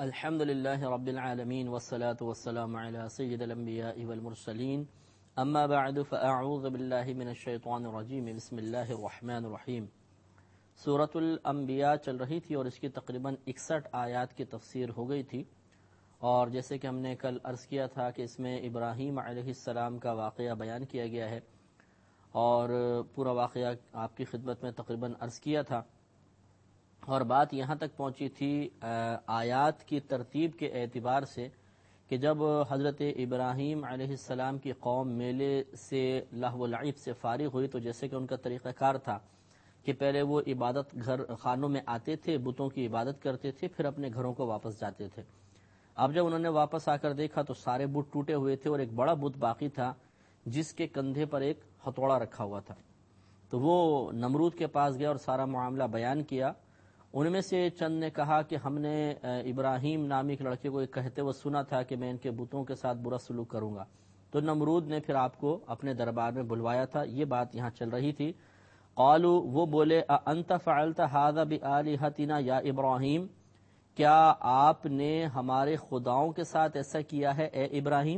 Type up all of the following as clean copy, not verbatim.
الحمد لله رب العالمين والصلاة والسلام على سيد الأنبياء والمرسلين اما بعد فاعوذ بالله من الشیطان الرجیم بسم اللہ الرحمن الرحیم۔ سورۃ الانبیاء چل رہی تھی اور اس کی تقریباً 61 آیات کی تفسیر ہو گئی تھی، اور جیسے کہ ہم نے کل عرض کیا تھا کہ اس میں ابراہیم علیہ السلام کا واقعہ بیان کیا گیا ہے، اور پورا واقعہ آپ کی خدمت میں تقریباً عرض کیا تھا، اور بات یہاں تک پہنچی تھی آیات کی ترتیب کے اعتبار سے کہ جب حضرت ابراہیم علیہ السلام کی قوم میلے سے لہو و لعب سے فارغ ہوئی تو جیسے کہ ان کا طریقہ کار تھا کہ پہلے وہ عبادت گھر خانوں میں آتے تھے، بتوں کی عبادت کرتے تھے، پھر اپنے گھروں کو واپس جاتے تھے۔ اب جب انہوں نے واپس آ کر دیکھا تو سارے بت ٹوٹے ہوئے تھے اور ایک بڑا بت باقی تھا جس کے کندھے پر ایک ہتھوڑا رکھا ہوا تھا۔ تو وہ نمرود کے پاس گیا اور سارا معاملہ بیان کیا۔ ان میں سے چند نے کہا کہ ہم نے ابراہیم نامی کے لڑکے کو یہ کہتے ہوئے سنا تھا کہ میں ان کے بتوں کے ساتھ برا سلوک کروں گا، تو نمرود نے پھر آپ کو اپنے دربار میں بلوایا تھا۔ یہ بات یہاں چل رہی تھی۔ قالوا، وہ بولے، انت فعلت هذا بآلهتنا یا ابراہیم، کیا آپ نے ہمارے خداؤں کے ساتھ ایسا کیا ہے اے ابراہیم؟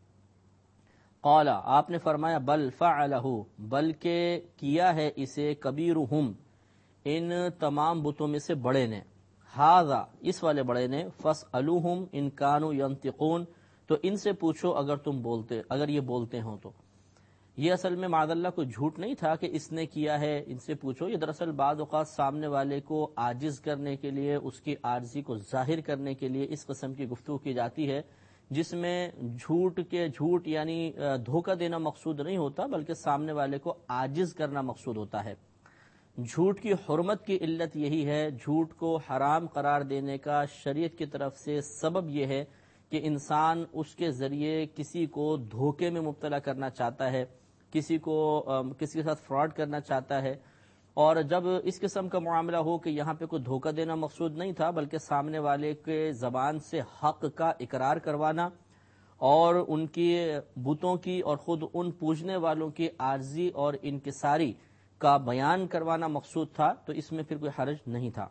قال، آپ نے فرمایا، بل فعلہ، بلکہ کیا ہے اسے کبیرہم، ان تمام بتوں میں سے بڑے نے، ھذا، اس والے بڑے نے، فاسألوہم ان کانوا ینطقون، تو ان سے پوچھو اگر یہ بولتے ہوں تو۔ یہ اصل میں معاذ اللہ کوئی جھوٹ نہیں تھا کہ اس نے کیا ہے، ان سے پوچھو۔ یہ دراصل بعض اوقات سامنے والے کو عاجز کرنے کے لیے، اس کی عاجزی کو ظاہر کرنے کے لیے اس قسم کی گفتگو کی جاتی ہے، جس میں جھوٹ یعنی دھوکہ دینا مقصود نہیں ہوتا، بلکہ سامنے والے کو عاجز کرنا مقصود ہوتا ہے۔ جھوٹ کی حرمت کی علت یہی ہے، جھوٹ کو حرام قرار دینے کا شریعت کی طرف سے سبب یہ ہے کہ انسان اس کے ذریعے کسی کو دھوکے میں مبتلا کرنا چاہتا ہے، کسی کے ساتھ فراڈ کرنا چاہتا ہے، اور جب اس قسم کا معاملہ ہو کہ یہاں پہ کوئی دھوکہ دینا مقصود نہیں تھا بلکہ سامنے والے کے زبان سے حق کا اقرار کروانا اور ان کی بتوں کی اور خود ان پوجنے والوں کی عاجزی اور انکساری کا بیان کروانا مقصود تھا، تو اس میں پھر کوئی حرج نہیں تھا۔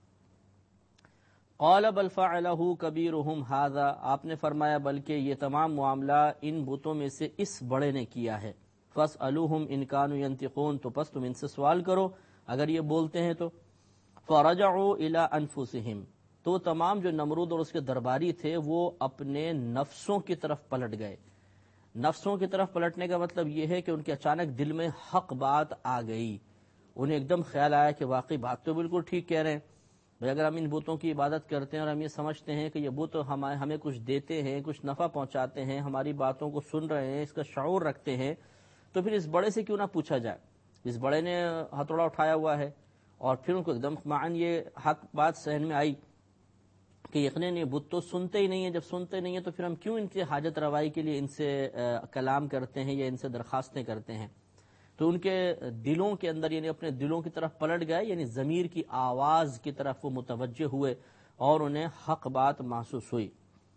قال بل فعلہ کبیرہم ھذا، آپ نے فرمایا بلکہ یہ تمام معاملہ ان بتوں میں سے اس بڑے نے کیا ہے، فاسألوہم ان کانوا ینطقون، تو پس تم ان سے سوال کرو اگر یہ بولتے ہیں تو۔ فرجعوا الی انفسہم، تو تمام جو نمرود اور اس کے درباری تھے وہ اپنے نفسوں کی طرف پلٹ گئے۔ نفسوں کی طرف پلٹنے کا مطلب یہ ہے کہ ان کے اچانک دل میں حق بات آ گئی، انہیں ایک دم خیال آیا کہ واقعی بات تو بالکل ٹھیک کہہ رہے ہیں، بھئی اگر ہم ان بتوں کی عبادت کرتے ہیں اور ہم یہ سمجھتے ہیں کہ یہ بت ہمیں کچھ دیتے ہیں، کچھ نفع پہنچاتے ہیں، ہماری باتوں کو سن رہے ہیں، اس کا شعور رکھتے ہیں، تو پھر اس بڑے سے کیوں نہ پوچھا جائے۔ اس بڑے نے ہتھوڑا اٹھایا ہوا ہے، اور پھر ان کو ایک دم معاً یہ حق بات ذہن میں آئی کہ یقیناً یہ بت تو سنتے ہی نہیں ہیں، جب سنتے نہیں ہیں تو پھر ہم کیوں ان کی حاجت روائی کے لیے ان سے کلام کرتے ہیں یا ان سے درخواستیں کرتے ہیں۔ تو ان کے دلوں کے اندر یعنی اپنے دلوں کی طرف پلٹ گئے، یعنی ضمیر کی آواز کی طرف وہ متوجہ ہوئے اور انہیں حق بات محسوس ہوئی۔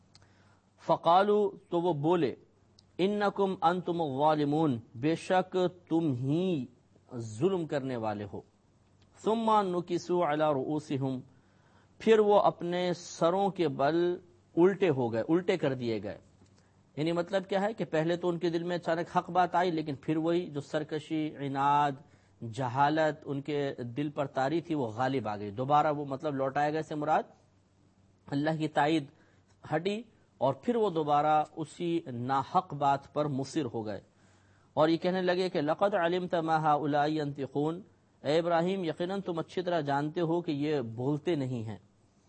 فقالوا، تو وہ بولے، انکم انتم الظالمون، بے شک تم ہی ظلم کرنے والے ہو۔ ثم نکسوا علی رؤوسہم، پھر وہ اپنے سروں کے بل الٹے ہو گئے، الٹے کر دیے گئے۔ یعنی مطلب کیا ہے کہ پہلے تو ان کے دل میں اچانک حق بات آئی، لیکن پھر وہی جو سرکشی، عناد، جہالت ان کے دل پر طاری تھی وہ غالب آ گئی، دوبارہ وہ مطلب لوٹایا گئے سے مراد اللہ کی تائید ہٹی، اور پھر وہ دوبارہ اسی ناحق بات پر مصر ہو گئے، اور یہ کہنے لگے کہ لقد علمت ما هؤلاء ينطقون، اے ابراہیم یقیناً تم اچھی طرح جانتے ہو کہ یہ بولتے نہیں ہیں۔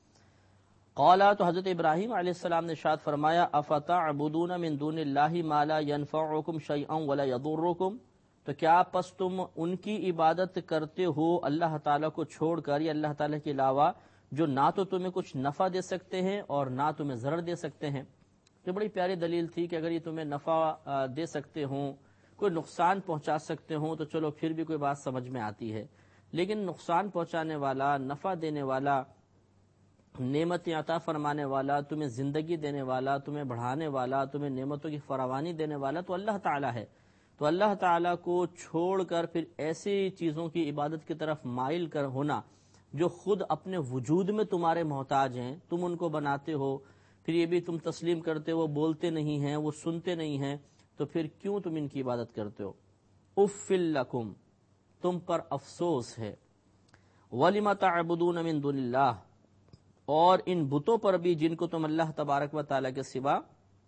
قالا، تو حضرت ابراہیم علیہ السلام نے ارشاد فرمایا، افتعبدون من دون اللہ ما لا ينفعکم شیئا ولا یضرکم، تو کیا پس تم ان کی عبادت کرتے ہو اللہ تعالیٰ کو چھوڑ کر یا اللہ تعالیٰ کے علاوہ جو نہ تو تمہیں کچھ نفع دے سکتے ہیں اور نہ تمہیں ضرر دے سکتے ہیں؟ یہ بڑی پیاری دلیل تھی کہ اگر یہ تمہیں نفع دے سکتے ہوں، کوئی نقصان پہنچا سکتے ہوں تو چلو پھر بھی کوئی بات سمجھ میں آتی ہے، لیکن نقصان پہنچانے والا، نفع دینے والا، نعمتیں عطا فرمانے والا، تمہیں زندگی دینے والا، تمہیں بڑھانے والا، تمہیں نعمتوں کی فراوانی دینے والا تو اللہ تعالیٰ ہے۔ تو اللہ تعالیٰ کو چھوڑ کر پھر ایسی چیزوں کی عبادت کی طرف مائل کر ہونا جو خود اپنے وجود میں تمہارے محتاج ہیں، تم ان کو بناتے ہو، پھر یہ بھی تم تسلیم کرتے ہو، وہ بولتے نہیں ہیں، وہ سنتے نہیں ہیں، تو پھر کیوں تم ان کی عبادت کرتے ہو؟ اف لکم، تم پر افسوس ہے، وَلِمَ تَعْبُدُونَ مِن دُونِ اللَّهِ، اور ان بتوں پر بھی جن کو تم اللہ تبارک و تعالیٰ کے سوا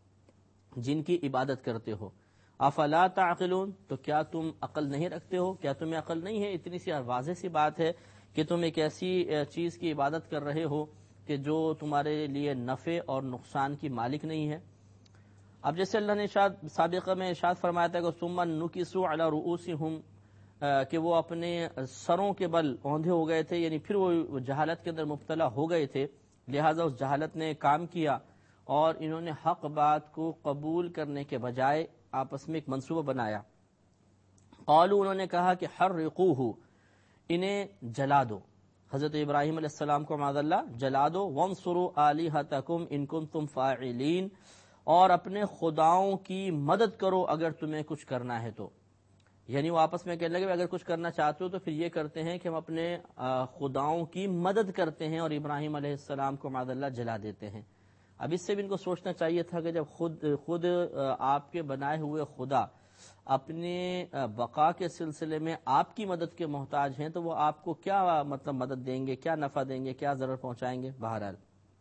جن کی عبادت کرتے ہو، افلا تعقلون، تو کیا تم عقل نہیں رکھتے ہو؟ کیا تمہیں عقل نہیں ہے؟ اتنی سی واضح سی بات ہے کہ تم ایک ایسی چیز کی عبادت کر رہے ہو کہ جو تمہارے لیے نفع اور نقصان کی مالک نہیں ہے۔ اب جیسے اللہ نے سابقہ میں ارشاد فرمایا تھا کہ ثم نکسوا علی رؤوسہم، کہ وہ اپنے سروں کے بل اوندھے ہو گئے تھے، یعنی پھر وہ جہالت کے اندر مبتلا ہو گئے تھے، لہٰذا اس جہالت نے کام کیا اور انہوں نے حق بات کو قبول کرنے کے بجائے آپس میں ایک منصوبہ بنایا۔ قالوا، انہوں نے کہا کہ حرقوہ، انہیں جلا دو، حضرت ابراہیم علیہ السلام کو معاذ اللہ جلا دو، وانصروا آلہتکم ان کنتم فاعلین، اور اپنے خداؤں کی مدد کرو اگر تمہیں کچھ کرنا ہے تو۔ یعنی وہ آپس میں کہنے لگے اگر کچھ کرنا چاہتے ہو تو پھر یہ کرتے ہیں کہ ہم اپنے خداؤں کی مدد کرتے ہیں اور ابراہیم علیہ السلام کو معاذ اللہ جلا دیتے ہیں۔ اب اس سے بھی ان کو سوچنا چاہیے تھا کہ جب خود آپ کے بنائے ہوئے خدا اپنے بقا کے سلسلے میں آپ کی مدد کے محتاج ہیں تو وہ آپ کو کیا مطلب مدد دیں گے، کیا نفع دیں گے، کیا ضرر پہنچائیں گے؟ بہرحال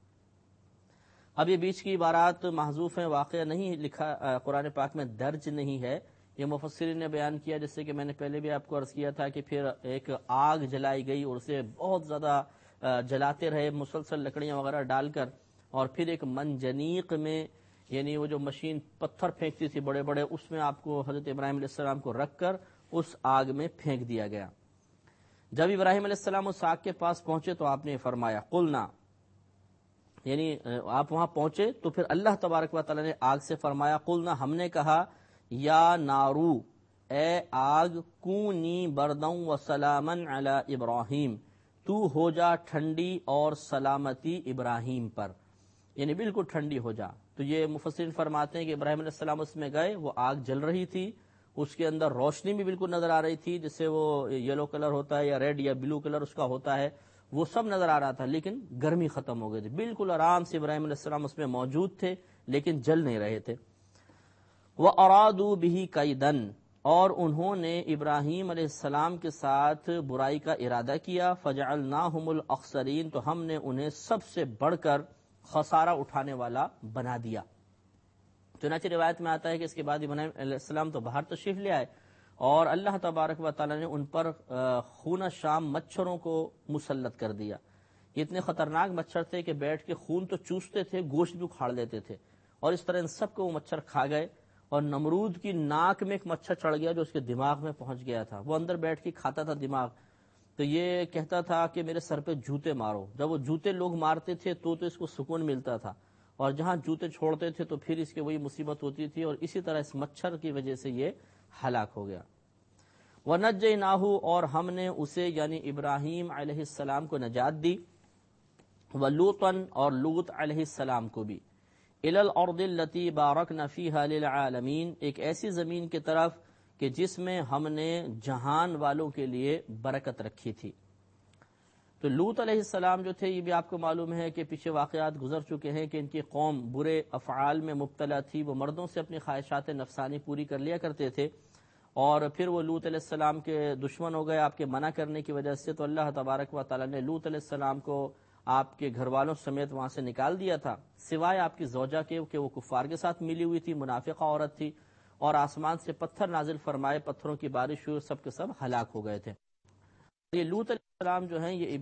اب یہ بیچ کی عبارات محذوف ہیں، واقعہ نہیں لکھا قرآن پاک میں درج نہیں ہے، یہ مفسرین نے بیان کیا، جس سے کہ میں نے پہلے بھی آپ کو عرض کیا تھا کہ پھر ایک آگ جلائی گئی اور اسے بہت زیادہ جلاتے رہے مسلسل لکڑیاں وغیرہ ڈال کر، اور پھر ایک منجنیق میں، یعنی وہ جو مشین پتھر پھینکتی تھی بڑے بڑے، اس میں آپ کو حضرت ابراہیم علیہ السلام کو رکھ کر اس آگ میں پھینک دیا گیا۔ جب ابراہیم علیہ السلام اس آگ کے پاس پہنچے تو آپ نے فرمایا قلنا، یعنی آپ وہاں پہنچے تو پھر اللہ تبارک و تعالی نے آگ سے فرمایا قلنا، ہم نے کہا یا نارو، اے آگ، کونی بردوں و سلامن علی ابراہیم، تو ہو جا ٹھنڈی اور سلامتی ابراہیم پر، یعنی بالکل ٹھنڈی ہو جا۔ تو یہ مفسرین فرماتے ہیں کہ ابراہیم علیہ السلام اس میں گئے، وہ آگ جل رہی تھی، اس کے اندر روشنی بھی بالکل نظر آ رہی تھی، جس سے وہ یلو کلر ہوتا ہے یا ریڈ یا بلو کلر اس کا ہوتا ہے، وہ سب نظر آ رہا تھا، لیکن گرمی ختم ہو گئی تھی، بالکل آرام سے ابراہیم علیہ السلام اس میں موجود تھے لیکن جل نہیں رہے تھے۔ وَأَرَادُوا بِهِ كَيْدًا، اور انہوں نے ابراہیم علیہ السلام کے ساتھ برائی کا ارادہ کیا، فَجَعَلْنَاهُمُ الْأَخْسَرِينَ، تو ہم نے انہیں سب سے بڑھ کر خسارہ اٹھانے والا بنا دیا۔ چنانچہ روایت میں آتا ہے کہ اس کے بعد ابراہیم علیہ السلام تو باہر تشریف لے آئے اور اللہ تبارک و تعالی نے ان پر خون شام مچھروں کو مسلط کر دیا۔ یہ اتنے خطرناک مچھر تھے کہ بیٹھ کے خون تو چوستے تھے، گوشت بھی اکھاڑ لیتے تھے، اور اس طرح ان سب کو وہ مچھر کھا گئے، اور نمرود کی ناک میں ایک مچھر چڑھ گیا جو اس کے دماغ میں پہنچ گیا تھا، وہ اندر بیٹھ کے کھاتا تھا دماغ، تو یہ کہتا تھا کہ میرے سر پہ جوتے مارو۔ جب وہ جوتے لوگ مارتے تھے تو اس کو سکون ملتا تھا، اور جہاں جوتے چھوڑتے تھے تو پھر اس کے وہی مصیبت ہوتی تھی، اور اسی طرح اس مچھر کی وجہ سے یہ ہلاک ہو گیا۔ وَنَجَّيْنَاهُ، اور ہم نے اسے یعنی ابراہیم علیہ السلام کو نجات دی، وَلُوطًا، اور لوط علیہ السلام کو بھی، إِلَى الْأَرْضِ الَّتِي بَارَكْنَا فِيهَا لِلْعَالَمِينَ، ایک ایسی زمین کی طرف کہ جس میں ہم نے جہان والوں کے لیے برکت رکھی تھی۔ تو لوط علیہ السلام جو تھے، یہ بھی آپ کو معلوم ہے کہ پیچھے واقعات گزر چکے ہیں کہ ان کی قوم برے افعال میں مبتلا تھی، وہ مردوں سے اپنی خواہشات نفسانی پوری کر لیا کرتے تھے، اور پھر وہ لوط علیہ السلام کے دشمن ہو گئے آپ کے منع کرنے کی وجہ سے، تو اللہ تبارک و تعالی نے لوط علیہ السلام کو آپ کے گھر والوں سمیت وہاں سے نکال دیا تھا، سوائے آپ کی زوجہ کے کہ وہ کفار کے ساتھ ملی ہوئی تھی، منافقہ عورت تھی، اور آسمان سے پتھر نازل فرمائے، پتھروں کی بارش ہوئی، سب کے سب ہلاک ہو گئے تھے۔ یہ لوط علیہ السلام جو ہیں یہ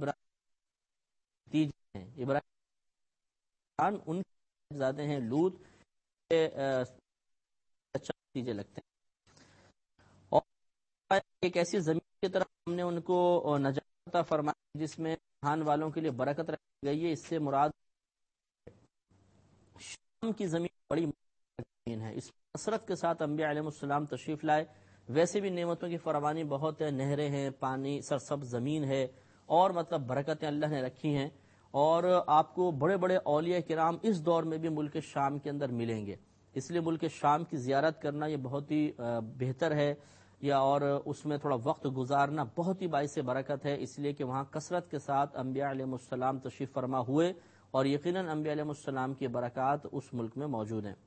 ابراہیم ہیں، ابراہیم ان کے زیادہ ہیں، لوط نتیجے لگتے ہیں، اور ایک ایسی زمین کی طرف ہم نے ان کو نجات عطا فرمائی جس میں جہان والوں کے لیے برکت رکھی گئی ہے۔ اس سے مراد شام کی زمین بڑی زمین ہے، اس میں کثرت کے ساتھ انبیاء علیہ السلام تشریف لائے، ویسے بھی نعمتوں کی فراوانی بہت ہے، نہریں ہیں، پانی، سرسبز زمین ہے، اور مطلب برکتیں اللہ نے رکھی ہیں، اور آپ کو بڑے بڑے اولیاء کرام اس دور میں بھی ملک شام کے اندر ملیں گے، اس لیے ملک شام کی زیارت کرنا یہ بہت ہی بہتر ہے۔ یا اور اس میں تھوڑا وقت گزارنا بہت ہی باعث برکت ہے، اس لیے کہ وہاں کثرت کے ساتھ انبیاء علیہ السلام تشریف فرما ہوئے، اور یقیناً انبیاء علیہ السلام کی برکات اس ملک میں موجود ہیں۔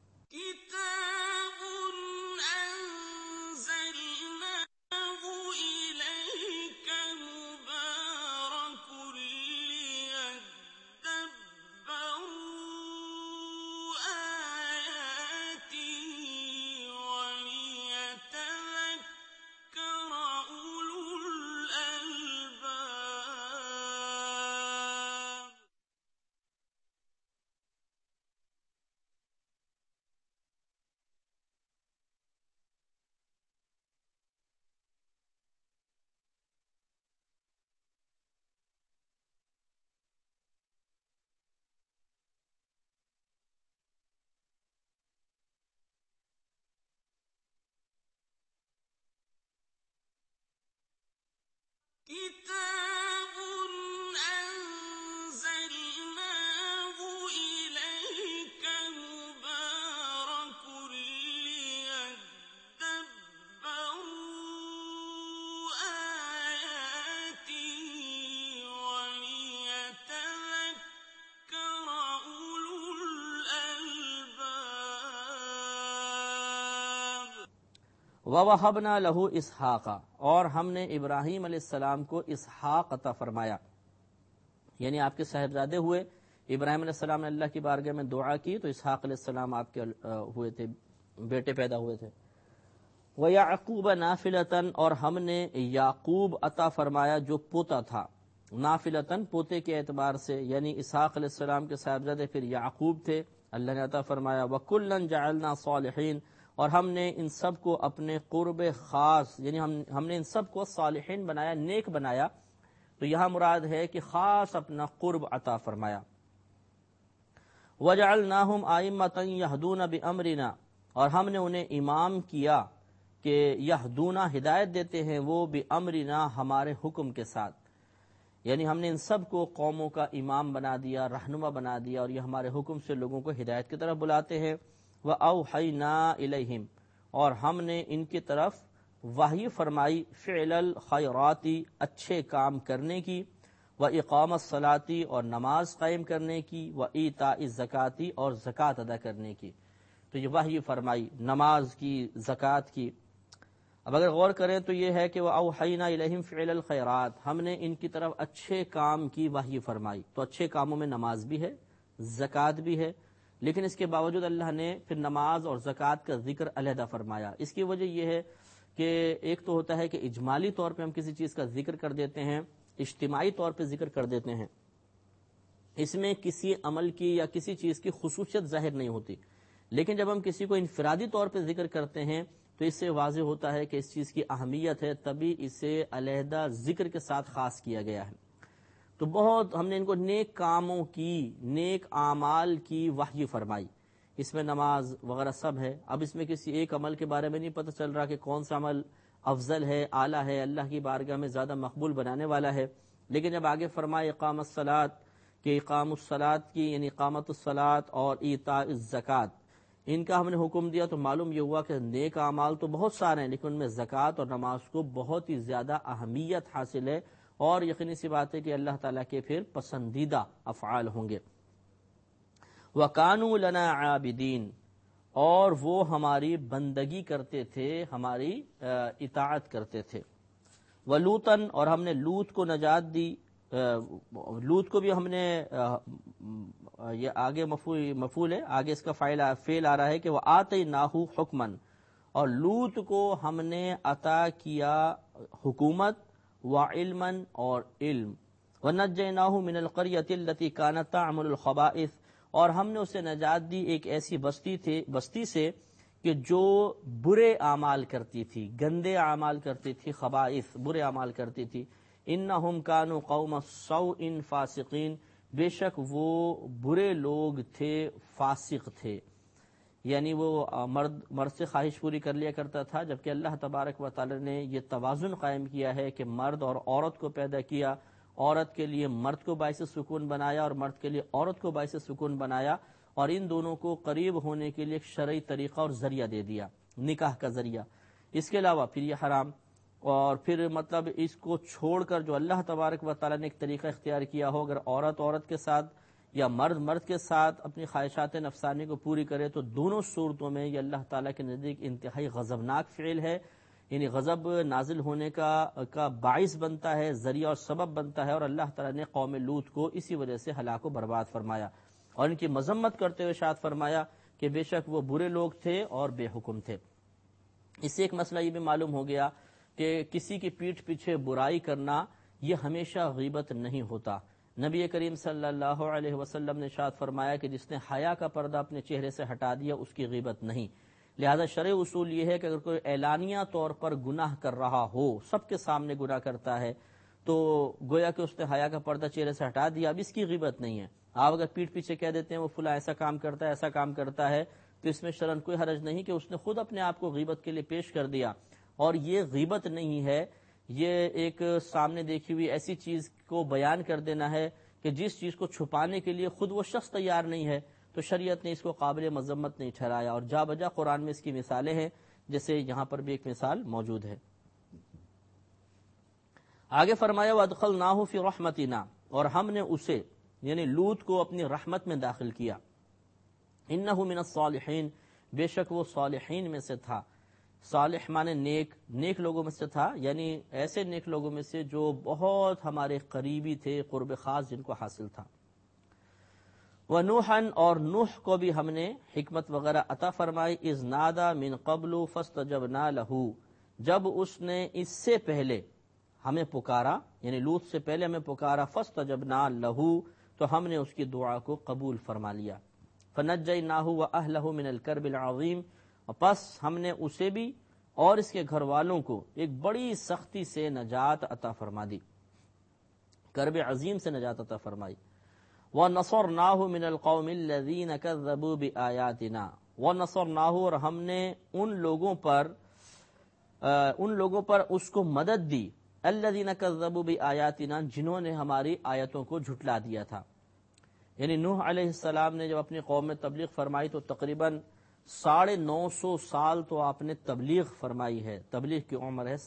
كتاب أنزلناه إليك مبارك ليدبروا آياته وليتذكر أولو الألباب۔ وَوَهَبْنَا لَهُ إِسْحَاقَ، اور ہم نے ابراہیم علیہ السلام کو اسحاق عطا فرمایا، یعنی آپ کے صاحبزادے ہوئے۔ ابراہیم علیہ السلام نے اللہ کی بارگاہ میں دعا کی تو اسحاق علیہ السلام آپ کے ہوئے تھے، بیٹے پیدا ہوئے تھے۔ وَيَعْقُوبَ نَافِلَةً، اور ہم نے یعقوب عطا فرمایا جو پوتا تھا، نافلتاً پوتے کے اعتبار سے، یعنی اسحاق علیہ السلام کے صاحبزادے پھر یعقوب تھے، اللہ نے عطا فرمایا۔ وَكُلًّا جَعَلْنَا صَالِحِينَ، اور ہم نے ان سب کو اپنے قرب خاص، یعنی ہم نے ان سب کو صالحین بنایا، نیک بنایا، تو یہاں مراد ہے کہ خاص اپنا قرب عطا فرمایا۔ وَجَعَلْنَاهُمْ أَئِمَّةً يَهْدُونَ بِأَمْرِنَا، اور ہم نے انہیں امام کیا کہ یہدونا ہدایت دیتے ہیں وہ بِأَمْرِنَا ہمارے حکم کے ساتھ، یعنی ہم نے ان سب کو قوموں کا امام بنا دیا، رہنما بنا دیا، اور یہ ہمارے حکم سے لوگوں کو ہدایت کی طرف بلاتے ہیں۔ وَأَوْحَيْنَا إِلَيْهِمْ، اور ہم نے ان کی طرف وحی فرمائی، فعل الخیرات، اچھے کام کرنے کی، وَإِقَامَ الصَّلَاةِ، اور نماز قائم کرنے کی، وَإِيتَاءِ الزَّكَاةِ، اور زکوٰۃ ادا کرنے کی۔ تو یہ وحی فرمائی نماز کی، زکوٰۃ کی۔ اب اگر غور کریں تو یہ ہے کہ وَأَوْحَيْنَا إِلَيْهِمْ فِعْلَ الْخَيْرَاتِ، ہم نے ان کی طرف اچھے کام کی وحی فرمائی۔ تو اچھے کاموں میں نماز بھی ہے، زکوٰۃ بھی ہے، لیکن اس کے باوجود اللہ نے پھر نماز اور زکوٰۃ کا ذکر علیحدہ فرمایا۔ اس کی وجہ یہ ہے کہ ایک تو ہوتا ہے کہ اجمالی طور پہ ہم کسی چیز کا ذکر کر دیتے ہیں، اجتماعی طور پہ ذکر کر دیتے ہیں، اس میں کسی عمل کی یا کسی چیز کی خصوصیت ظاہر نہیں ہوتی، لیکن جب ہم کسی کو انفرادی طور پہ ذکر کرتے ہیں تو اس سے واضح ہوتا ہے کہ اس چیز کی اہمیت ہے، تبھی اسے علیحدہ ذکر کے ساتھ خاص کیا گیا ہے۔ تو بہت ہم نے ان کو نیک کاموں کی، نیک اعمال کی وحی فرمائی، اس میں نماز وغیرہ سب ہے۔ اب اس میں کسی ایک عمل کے بارے میں نہیں پتہ چل رہا کہ کون سا عمل افضل ہے، اعلیٰ ہے، اللہ کی بارگاہ میں زیادہ مقبول بنانے والا ہے، لیکن جب آگے فرمائے اقام الصلاۃ، کہ اقام الصلاۃ کی یعنی اقامت الصلاۃ اور ایتاء الزکوٰۃ، ان کا ہم نے حکم دیا، تو معلوم یہ ہوا کہ نیک اعمال تو بہت سارے ہیں، لیکن ان میں زکوٰۃ اور نماز کو بہت ہی زیادہ اہمیت حاصل ہے، اور یقینی سی بات ہے کہ اللہ تعالیٰ کے پھر پسندیدہ افعال ہوں گے۔ وَكَانُوا لَنَا عَابِدِينَ، اور وہ ہماری بندگی کرتے تھے، ہماری اطاعت کرتے تھے۔ وَلُوطًا، اور ہم نے لوط کو نجات دی، لوط کو بھی ہم نے، یہ آگے مفعول ہے، آگے اس کا فعل آ رہا ہے کہ وَآتَيْنَاهُ حُکْمًا، اور لوط کو ہم نے عطا کیا حکومت، وعلمًا، اور علم، وَنَجَّيْنَاهُ مِنَ الْقَرْيَةِ الَّتِي كَانَتْ تَعْمَلُ الْخَبَائِثَ، اور ہم نے اسے نجات دی ایک ایسی بستی سے کہ جو برے اعمال کرتی تھی، گندے اعمال کرتی تھی، خبائث برے اعمال کرتی تھی۔ انہم کانوا قوم سوء فاسقین، بے شک وہ برے لوگ تھے، فاسق تھے، یعنی وہ مرد سے خواہش پوری کر لیا کرتا تھا، جبکہ اللہ تبارک و تعالی نے یہ توازن قائم کیا ہے کہ مرد اور عورت کو پیدا کیا، عورت کے لیے مرد کو باعث سکون بنایا اور مرد کے لیے عورت کو باعث سکون بنایا، اور ان دونوں کو قریب ہونے کے لیے ایک شرعی طریقہ اور ذریعہ دے دیا، نکاح کا ذریعہ۔ اس کے علاوہ پھر یہ حرام، اور پھر مطلب اس کو چھوڑ کر جو اللہ تبارک و تعالیٰ نے ایک طریقہ اختیار کیا ہو، اگر عورت عورت کے ساتھ یا مرد مرد کے ساتھ اپنی خواہشات نفسانی کو پوری کرے، تو دونوں صورتوں میں یہ اللہ تعالیٰ کے نزدیک انتہائی غضبناک فعل ہے، یعنی غضب نازل ہونے کا باعث بنتا ہے، ذریعہ اور سبب بنتا ہے، اور اللہ تعالیٰ نے قوم لوط کو اسی وجہ سے ہلاک و برباد فرمایا، اور ان کی مذمت کرتے ہوئے ارشاد فرمایا کہ بے شک وہ برے لوگ تھے اور بے حکم تھے۔ اس سے ایک مسئلہ یہ بھی معلوم ہو گیا کہ کسی کی پیٹھ پیچھے برائی کرنا یہ ہمیشہ غیبت نہیں ہوتا۔ نبی کریم صلی اللہ علیہ وسلم نے ارشاد فرمایا کہ جس نے حیا کا پردہ اپنے چہرے سے ہٹا دیا اس کی غیبت نہیں۔ لہذا شرعی اصول یہ ہے کہ اگر کوئی اعلانیہ طور پر گناہ کر رہا ہو، سب کے سامنے گناہ کرتا ہے، تو گویا کہ اس نے حیا کا پردہ چہرے سے ہٹا دیا، اب اس کی غیبت نہیں ہے۔ آپ اگر پیٹھ پیچھے کہہ دیتے ہیں وہ فلاں ایسا کام کرتا ہے ایسا کام کرتا ہے، تو اس میں شرعاً کوئی حرج نہیں کہ اس نے خود اپنے آپ کو غیبت کے لیے پیش کر دیا، اور یہ غیبت نہیں ہے، یہ ایک سامنے دیکھی ہوئی ایسی چیز کو بیان کر دینا ہے کہ جس چیز کو چھپانے کے لیے خود وہ شخص تیار نہیں ہے، تو شریعت نے اس کو قابل مذمت نہیں ٹھہرایا، اور جا بجا قرآن میں اس کی مثالیں ہیں، جیسے یہاں پر بھی ایک مثال موجود ہے۔ آگے فرمایا وَأَدْخَلْنَاهُ فِي رَحْمَتِنَا، اور ہم نے اسے یعنی لوط کو اپنی رحمت میں داخل کیا۔ إِنَّهُ مِنَ الصَّالِحِينَ، بے شک وہ صالحین میں سے تھا۔ صالح مانے نیک لوگوں میں سے تھا، یعنی ایسے نیک لوگوں میں سے جو بہت ہمارے قریبی تھے، قرب خاص جن کو حاصل تھا۔ وَنُوحًا، اور نوح کو بھی ہم نے حکمت وغیرہ عطا فرمائی، اذ نادا من قبل فاستجبنا له، جب اس نے اس سے پہلے ہمیں پکارا، یعنی لوط سے پہلے ہمیں پکارا، فاستجبنا له، تو ہم نے اس کی دعا کو قبول فرما لیا۔ فنجیناہ واہلہ من الکرب العظیم، اور پس ہم نے اسے بھی اور اس کے گھر والوں کو ایک بڑی سختی سے نجات عطا فرما دی، کرب عظیم سے نجات عطا فرمائی۔ وَنَصَرْنَاهُ مِنَ الْقَوْمِ الَّذِينَ كَذَّبُوا بِآيَاتِنَا، وَنَصَرْنَاهُ، اور ہم نے ان لوگوں پر اس کو مدد دی، الَّذِينَ كَذَّبُوا بِآيَاتِنَا، جنہوں نے ہماری آیتوں کو جھٹلا دیا تھا۔ یعنی نوح علیہ السلام نے جب اپنی قوم میں تبلیغ فرمائی تو تقریباً 950 سال تو آپ نے تبلیغ فرمائی ہے، تبلیغ کی عمر ہے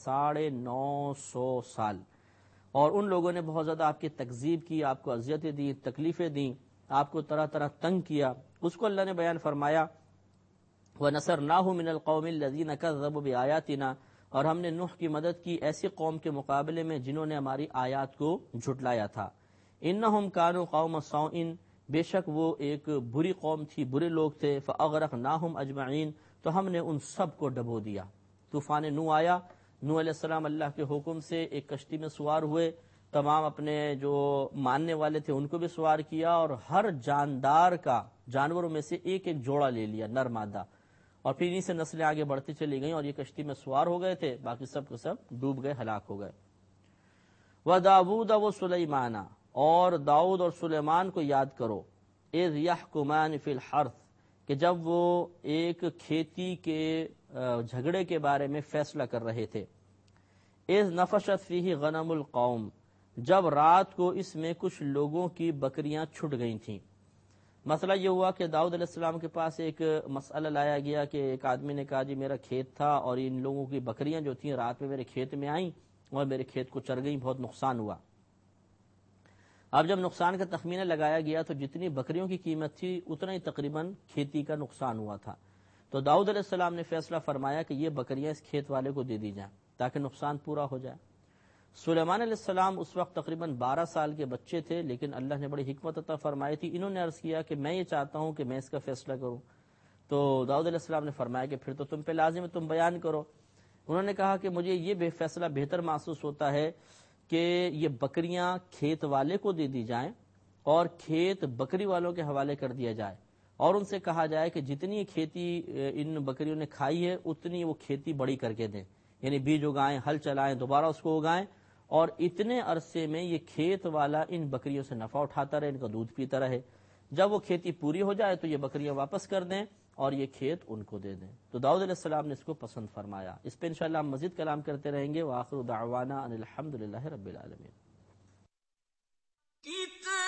950 سال، اور ان لوگوں نے بہت زیادہ آپ کی تکذیب کی، آپ کو اذیتیں دی، تکلیفیں دیں، آپ کو طرح طرح تنگ کیا، اس کو اللہ نے بیان فرمایا وَنَصَرْنَاهُ مِنَ الْقَوْمِ الَّذِينَ كَذَّبُوا بِآيَاتِنَا، اور ہم نے نوح کی مدد کی ایسی قوم کے مقابلے میں جنہوں نے ہماری آیات کو جھٹلایا تھا۔ إِنَّهُمْ كَانُوا قَوْمَ سَوْءٍ، بے شک وہ ایک بری قوم تھی، برے لوگ تھے۔ فَأَغْرَقْنَاهُمْ أَجْمَعِينَ، تو ہم نے ان سب کو ڈبو دیا۔ طوفان نوح آیا، نوح علیہ السلام اللہ کے حکم سے ایک کشتی میں سوار ہوئے، تمام اپنے جو ماننے والے تھے ان کو بھی سوار کیا، اور ہر جاندار کا جانوروں میں سے ایک ایک جوڑا لے لیا، نر مادہ، اور پھر انہی سے نسلیں آگے بڑھتی چلی گئیں، اور یہ کشتی میں سوار ہو گئے تھے، باقی سب کے سب ڈوب گئے، ہلاک ہو گئے۔ وَدَاوُودَ وَسُلَيْمَانَ، اور داؤد اور سلیمان کو یاد کرو، اذ یحکمان فی الحرث، کہ جب وہ ایک کھیتی کے جھگڑے کے بارے میں فیصلہ کر رہے تھے۔ اذ نفشت فیہ غنم القوم، جب رات کو اس میں کچھ لوگوں کی بکریاں چھٹ گئی تھیں۔ مسئلہ یہ ہوا کہ داؤد علیہ السلام کے پاس ایک مسئلہ لایا گیا کہ ایک آدمی نے کہا جی میرا کھیت تھا اور ان لوگوں کی بکریاں جو تھیں رات میں میرے کھیت میں آئیں اور میرے کھیت کو چر گئیں، بہت نقصان ہوا۔ اب جب نقصان کا تخمینہ لگایا گیا تو جتنی بکریوں کی قیمت تھی اتنا ہی تقریباً کھیتی کا نقصان ہوا تھا، تو داؤد علیہ السلام نے فیصلہ فرمایا کہ یہ بکریاں اس کھیت والے کو دے دی جائیں تاکہ نقصان پورا ہو جائے۔ سلیمان علیہ السلام اس وقت تقریباً 12 سال کے بچے تھے، لیکن اللہ نے بڑی حکمت عطا فرمائی تھی، انہوں نے عرض کیا کہ میں یہ چاہتا ہوں کہ میں اس کا فیصلہ کروں، تو داؤد علیہ السلام نے فرمایا کہ پھر تو تم پہ لازم ہے تم بیان کرو۔ انہوں نے کہا کہ مجھے یہ فیصلہ بہتر محسوس ہوتا ہے کہ یہ بکریاں کھیت والے کو دے دی جائیں اور کھیت بکری والوں کے حوالے کر دیا جائے، اور ان سے کہا جائے کہ جتنی کھیتی ان بکریوں نے کھائی ہے اتنی وہ کھیتی بڑی کر کے دیں، یعنی بیج اگائیں، ہل چلائیں، دوبارہ اس کو اگائیں، اور اتنے عرصے میں یہ کھیت والا ان بکریوں سے نفع اٹھاتا رہے، ان کا دودھ پیتا رہے، جب وہ کھیتی پوری ہو جائے تو یہ بکریاں واپس کر دیں اور یہ کھیت ان کو دے دیں۔ تو داؤد علیہ السلام نے اس کو پسند فرمایا۔ اس پہ انشاءاللہ ہم مزید کلام کرتے رہیں گے۔ وآخر دعوانا ان الحمدللہ رب العالمین۔